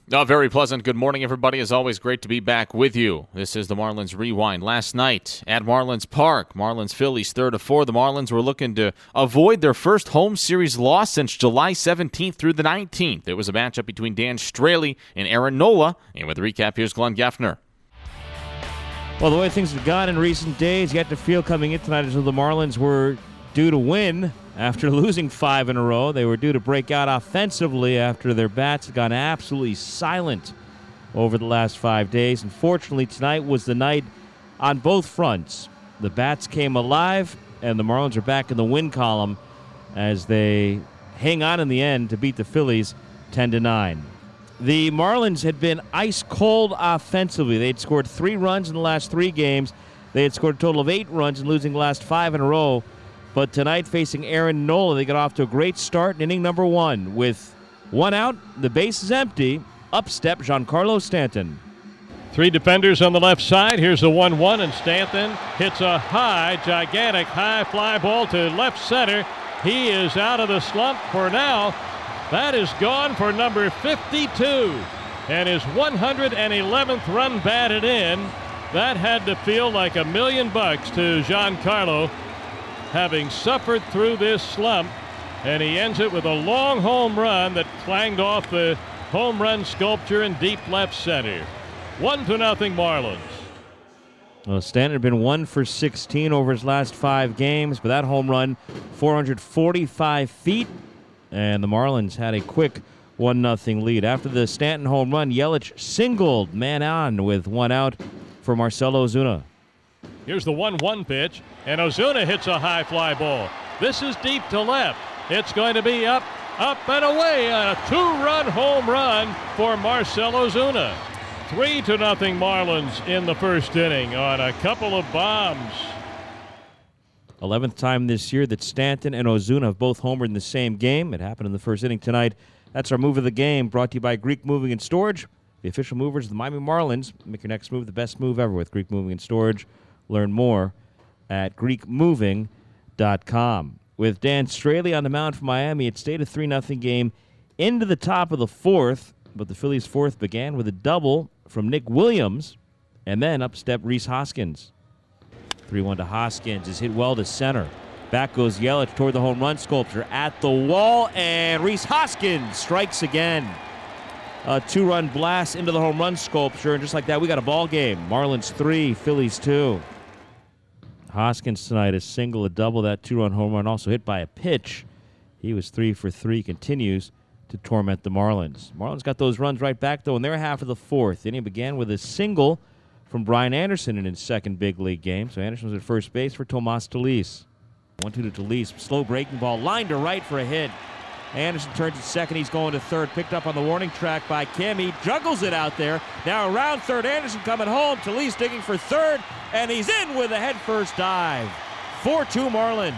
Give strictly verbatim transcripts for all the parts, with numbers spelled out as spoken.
Oh, very pleasant. Good morning, everybody. As always, great to be back with you. This is the Marlins Rewind. Last night at Marlins Park, Marlins Phillies third of four. The Marlins were looking to avoid their first home series loss since July seventeenth through the nineteenth. It was a matchup between Dan Straley and Aaron Nola. And with the recap, here's Glenn Geffner. Well, the way things have gone in recent days, you had to feel coming in tonight as though the Marlins were due to win after losing five in a row. They were due to break out offensively after their bats had gone absolutely silent over the last five days. Unfortunately, tonight was the night on both fronts. The bats came alive, and the Marlins are back in the win column as they hang on in the end to beat the Phillies ten to nine. The Marlins had been ice cold offensively. They had scored three runs in the last three games. They had scored a total of eight runs and losing the last five in a row. But tonight, facing Aaron Nola, they got off to a great start in inning number one. With one out, the base is empty. Up step Giancarlo Stanton. Three defenders on the left side. Here's the one one, and Stanton hits a high, gigantic high fly ball to left center. He is out of the slump for now. That is gone for number fifty-two, and his one hundred eleventh run batted in. That had to feel like a million bucks to Giancarlo, having suffered through this slump, and he ends it with a long home run that clanged off the home run sculpture in deep left center. One to nothing Marlins. Well, Stanton had been one for sixteen over his last five games, but that home run, four hundred forty-five feet, and the Marlins had a quick one nothing lead. After the Stanton home run, Yelich singled man on with one out for Marcell Ozuna. Here's the one one pitch, and Ozuna hits a high fly ball. This is deep to left. It's going to be up, up and away. A two-run home run for Marcell Ozuna. Three to nothing Marlins in the first inning on a couple of bombs. eleventh time this year that Stanton and Ozuna have both homered in the same game. It happened in the first inning tonight. That's our move of the game, brought to you by Greek Moving and Storage, the official movers of the Miami Marlins. Make your next move the best move ever with Greek Moving and Storage. Learn more at greek moving dot com. With Dan Straley on the mound for Miami, it stayed a three nothing game into the top of the fourth, but the Phillies' fourth began with a double from Nick Williams, and then up stepped Rhys Hoskins. three one to Hoskins is hit well to center. Back goes Yelich toward the home run sculpture at the wall, and Rhys Hoskins strikes again. A two-run blast into the home run sculpture, and just like that, we got a ball game. Marlins three, Phillies two. Hoskins tonight, a single, a double, that two-run home run also hit by a pitch. He was three for three, continues to torment the Marlins. Marlins got those runs right back, though, in their half of the fourth. The inning began with a single from Brian Anderson in his second big league game. So Anderson was at first base for Tomas Talis. one two to Talis. Slow breaking ball, line to right for a hit. Anderson turns to second. He's going to third. Picked up on the warning track by Kim. He juggles it out there. Now around third. Anderson coming home. Talis digging for third. And he's in with a headfirst dive. four two Marlins.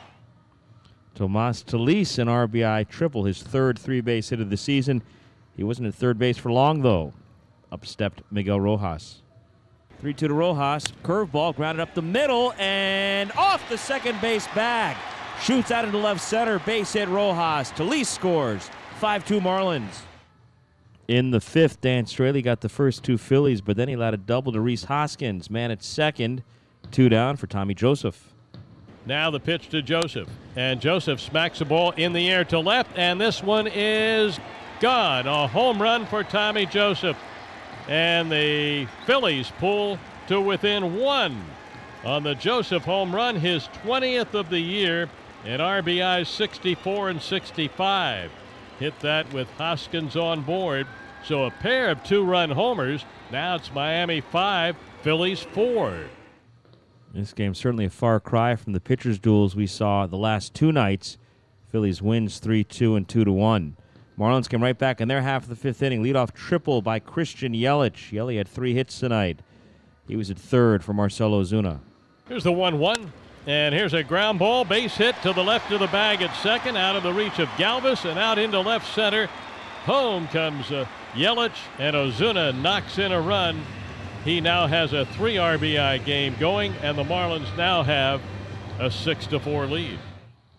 Tomas Talis, an R B I triple, his third three-base hit of the season. He wasn't at third base for long, though. Up stepped Miguel Rojas. three two to Rojas. Curveball grounded up the middle and off the second base bag. Shoots out into left center. Base hit Rojas. Talis scores. five two Marlins. In the fifth, Dan Straley got the first two Phillies, but then he allowed a double to Rhys Hoskins. Man at second. Two down for Tommy Joseph. Now the pitch to Joseph. And Joseph smacks the ball in the air to left, and this one is gone. A home run for Tommy Joseph. And the Phillies pull to within one on the Joseph home run, his twentieth of the year, and R B I sixty-four and sixty-five. Hit that with Hoskins on board. So a pair of two-run homers. Now it's Miami five, Phillies four. This game's certainly a far cry from the pitchers' duels we saw the last two nights. Phillies wins three two and two to one. Marlins came right back in their half of the fifth inning. Leadoff triple by Christian Yelich. Yelich had three hits tonight. He was at third for Marcell Ozuna. Here's the one one. And here's a ground ball, base hit to the left of the bag at second, out of the reach of Galvis and out into left center. Home comes uh, Yelich, and Ozuna knocks in a run. He now has a three R B I game going, and the Marlins now have a six to four lead.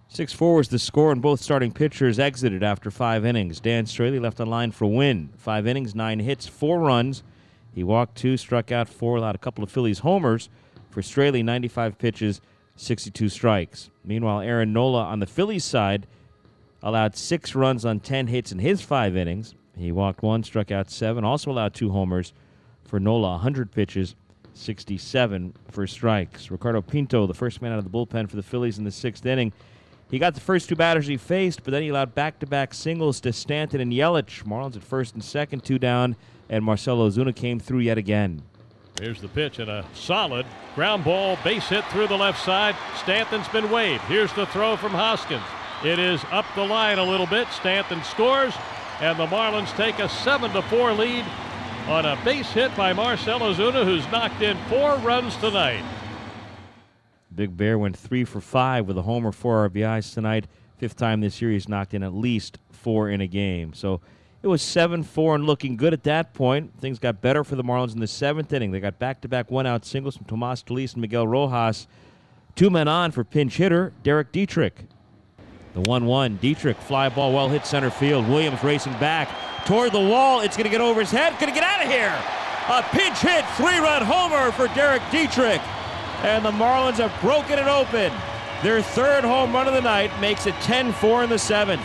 six four was the score, and both starting pitchers exited after five innings. Dan Straley left on line for win. Five innings, nine hits, four runs. He walked two, struck out four, allowed a couple of Phillies homers. For Straley, ninety-five pitches, sixty-two strikes. Meanwhile, Aaron Nola on the Phillies side allowed six runs on ten hits in his five innings. He walked one, struck out seven, also allowed two homers. For Nola, one hundred pitches, sixty-seven for strikes. Ricardo Pinto, the first man out of the bullpen for the Phillies in the sixth inning. He got the first two batters he faced, but then he allowed back-to-back singles to Stanton and Yelich. Marlins at first and second, two down, and Marcell Ozuna came through yet again. Here's the pitch and a solid ground ball, base hit through the left side. Stanton's been waved. Here's the throw from Hoskins. It is up the line a little bit. Stanton scores, and the Marlins take a seven to four lead on a base hit by Marcell Ozuna, who's knocked in four runs tonight. Big Bear went three for five with a homer, four R B Is tonight. Fifth time this year he's knocked in at least four in a game. So it was seven four and looking good at that point. Things got better for the Marlins in the seventh inning. They got back-to-back one-out singles from Tomas Talis and Miguel Rojas. Two men on for pinch hitter Derek Dietrich. The one one, Dietrich, fly ball, well hit center field. Williams racing back toward the wall. It's going to get over his head. Going to get out of here. A pinch hit, three-run homer for Derek Dietrich. And the Marlins have broken it open. Their third home run of the night makes it ten four in the seventh.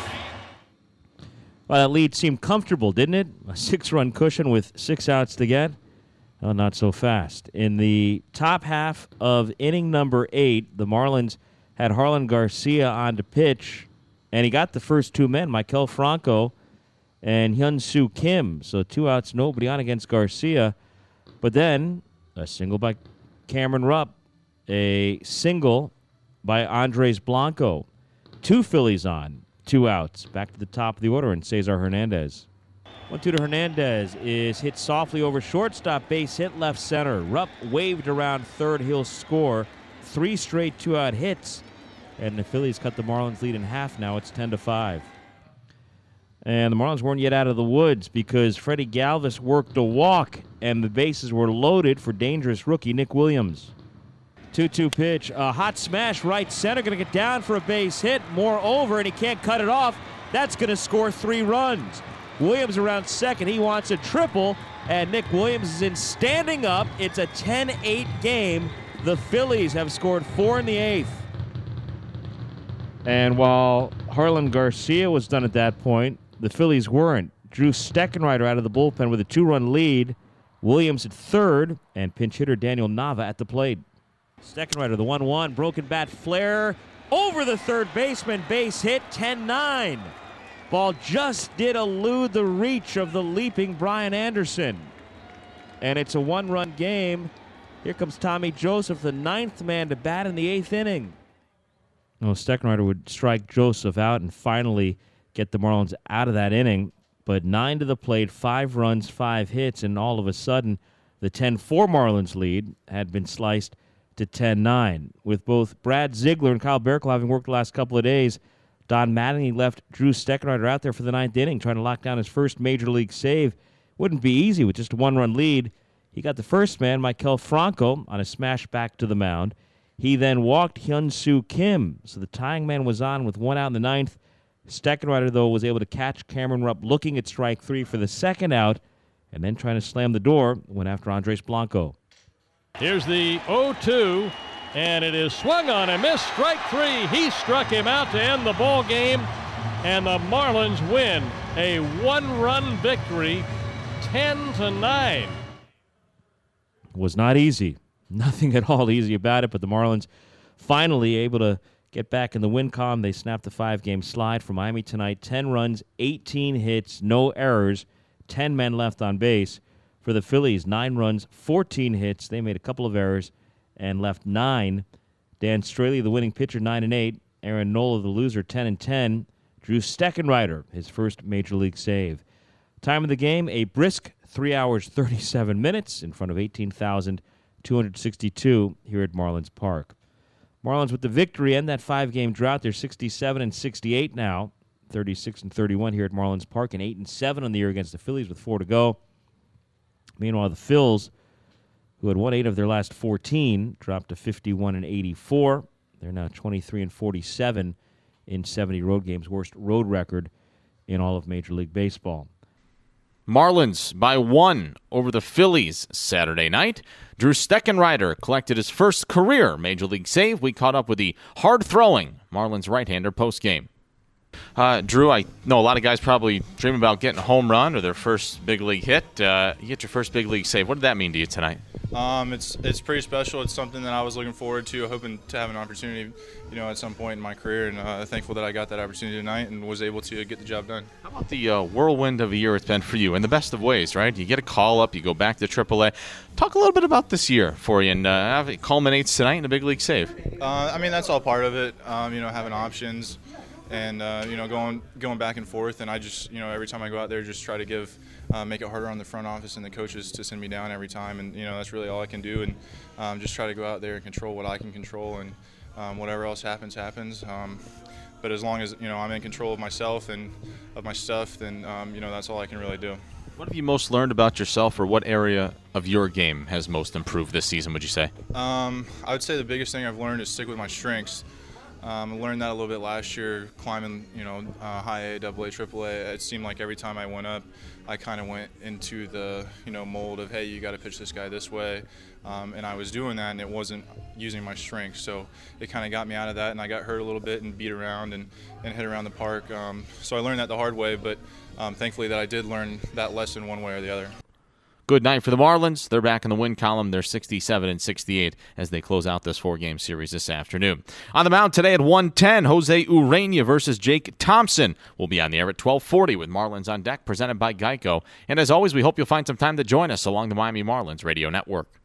Well, that lead seemed comfortable, didn't it? A six-run cushion with six outs to get. Oh, not so fast. In the top half of inning number eight, the Marlins had Harlan Garcia on to pitch, and he got the first two men, Maikel Franco and Hyun-Soo Kim. So two outs, nobody on against Garcia. But then a single by Cameron Rupp, a single by Andres Blanco. Two Phillies on. Two outs. Back to the top of the order, and Cesar Hernandez. one two to Hernandez is hit softly over shortstop, base hit left center. Rupp waved around third. He'll score. Three straight two-out hits, and the Phillies cut the Marlins lead in half now. It's ten to five. And the Marlins weren't yet out of the woods because Freddie Galvis worked a walk, and the bases were loaded for dangerous rookie Nick Williams. two two pitch, a hot smash right center, going to get down for a base hit. Moreover, and he can't cut it off. That's going to score three runs. Williams around second. He wants a triple, and Nick Williams is in standing up. It's a ten eight game. The Phillies have scored four in the eighth. And while Harlan Garcia was done at that point, the Phillies weren't. Drew Steckenrider out of the bullpen with a two-run lead. Williams at third, and pinch hitter Daniel Nava at the plate. Steckenrider, the one one, broken bat flare over the third baseman, base hit, ten nine. Ball just did elude the reach of the leaping Brian Anderson. And it's a one-run game. Here comes Tommy Joseph, the ninth man to bat in the eighth inning. Well, Steckenrider would strike Joseph out and finally get the Marlins out of that inning. But nine to the plate, five runs, five hits, and all of a sudden, the ten four Marlins lead had been sliced to ten nine. With both Brad Ziegler and Kyle Barraclough having worked the last couple of days, Don Mattingly left Drew Steckenrider out there for the ninth inning, trying to lock down his first major league save. Wouldn't be easy with just a one-run lead. He got the first man, Maikel Franco, on a smash back to the mound. He then walked Hyun-Soo Kim, so the tying man was on with one out in the ninth. Steckenrider, though, was able to catch Cameron Rupp looking at strike three for the second out, and then trying to slam the door, went after Andres Blanco. Here's the oh two, and it is swung on and missed. Strike three. He struck him out to end the ball game, and the Marlins win a one-run victory, ten to nine. Was not easy. Nothing at all easy about it, but the Marlins finally able to get back in the win column. They snapped the five-game slide for Miami tonight. ten runs, eighteen hits, no errors, ten men left on base. For the Phillies, nine runs, fourteen hits. They made a couple of errors and left nine. Dan Straley, the winning pitcher, nine and eight. Aaron Nola, the loser, ten and ten. Drew Steckenrider, his first major league save. Time of the game, a brisk three hours, thirty-seven minutes in front of eighteen thousand two hundred sixty-two here at Marlins Park. Marlins with the victory and that five-game drought. They're sixty-seven and sixty-eight now, thirty-six and thirty-one here at Marlins Park, and eight and seven on the year against the Phillies with four to go. Meanwhile, the Phils, who had won eight of their last fourteen, dropped to fifty-one and eighty-four. They're now twenty-three and forty-seven in seventy road games, worst road record in all of Major League Baseball. Marlins by one over the Phillies Saturday night. Drew Steckenrider collected his first career Major League save. We caught up with the hard-throwing Marlins right-hander post-game. Uh, Drew, I know a lot of guys probably dream about getting a home run or their first big league hit. Uh, you get your first big league save. What did that mean to you tonight? Um, it's it's pretty special. It's something that I was looking forward to, hoping to have an opportunity, you know, at some point in my career, and uh, thankful that I got that opportunity tonight and was able to get the job done. How about the uh, whirlwind of a year it's been for you, in the best of ways, right? You get a call up, you go back to triple A. Talk a little bit about this year for you, and uh, it culminates tonight in a big league save. Uh, I mean, that's all part of it. Um, you know, having options. And, uh, you know, going going back and forth. And I just, you know, every time I go out there, just try to give, uh, make it harder on the front office and the coaches to send me down every time. And, you know, that's really all I can do. And um, just try to go out there and control what I can control. And um, whatever else happens, happens. Um, but as long as, you know, I'm in control of myself and of my stuff, then, um, you know, that's all I can really do. What have you most learned about yourself, or what area of your game has most improved this season, would you say? Um, I would say the biggest thing I've learned is stick with my strengths. Um, I learned that a little bit last year, climbing, you know, uh, high A, double A, triple A. It seemed like every time I went up, I kind of went into the, you know, mold of, hey, you got to pitch this guy this way. Um, and I was doing that, and it wasn't using my strengths. So it kind of got me out of that, and I got hurt a little bit and beat around and, and hit around the park. Um, so I learned that the hard way, but um, thankfully that I did learn that lesson one way or the other. Good night for the Marlins. They're back in the win column. They're sixty-seven and sixty-eight as they close out this four-game series this afternoon. On the mound today at one ten, Jose Urena versus Jake Thompson. We'll be on the air at twelve forty with Marlins on Deck, presented by Geico. And as always, we hope you'll find some time to join us along the Miami Marlins Radio Network.